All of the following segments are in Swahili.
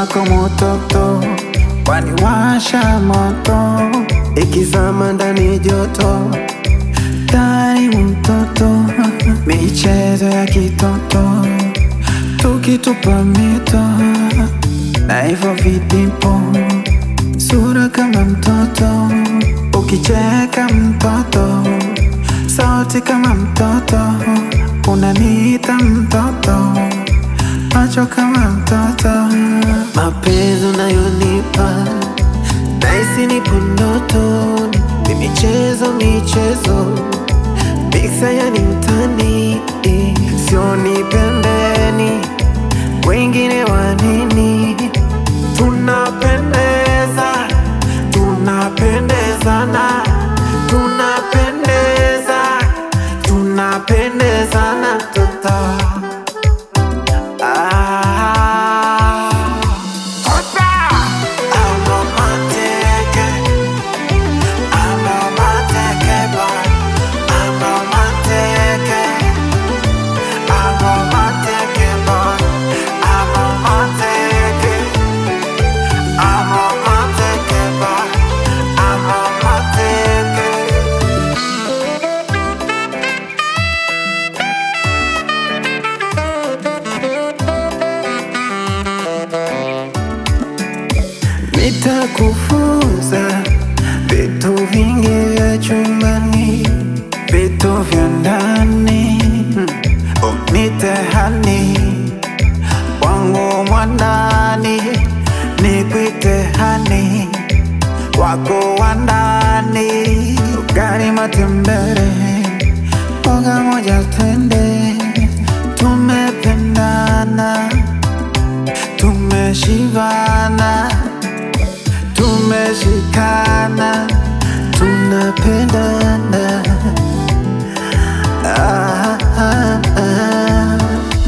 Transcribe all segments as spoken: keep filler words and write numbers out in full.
wako mototo, waniwasha moto, ikizama ndani joto, ndani mtoto, michezo ya kitoto, tukitupa mito na hivyo vidipo, sura kama mtoto, ukicheka mtoto, sauti kama mtoto, unaniita mtoto, macho kama mtoto. Mapenzi unayonipa nahisi nipo ndotoni, ni michezo michezo, miksa yani mtani, sioni pembeni, wengine wanini. Tunapendeza, tunapendezana, tunapendeza, tunapendezana toto. Nitakufunza vitu vingi vya chumbani, vitu vya ndani, unitehani wangu mwanani, nikuite hani wako wandani, ugali matembele, mboga moja twende, tumependana, tumeshibana, tumeshikana, tunapendana. Ah, ah, ah.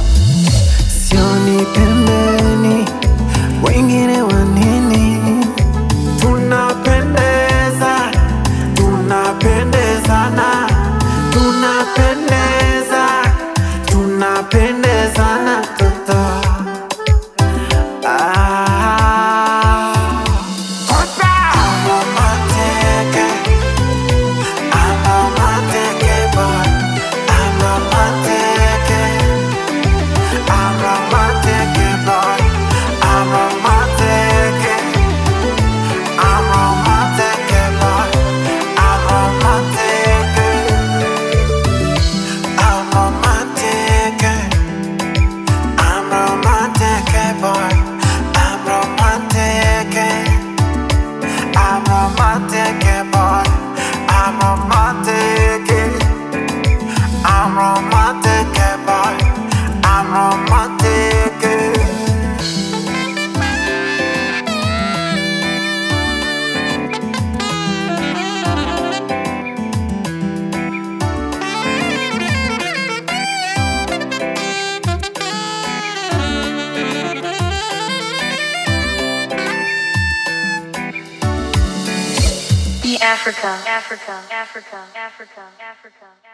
Sioni pembeni, wengine wanini. Tunapendeza, tunapendezana, tunapendeza, tunapendezana toto. I'm romantic, boy. I'm romantic. Africa, Africa, Africa, Africa, Africa.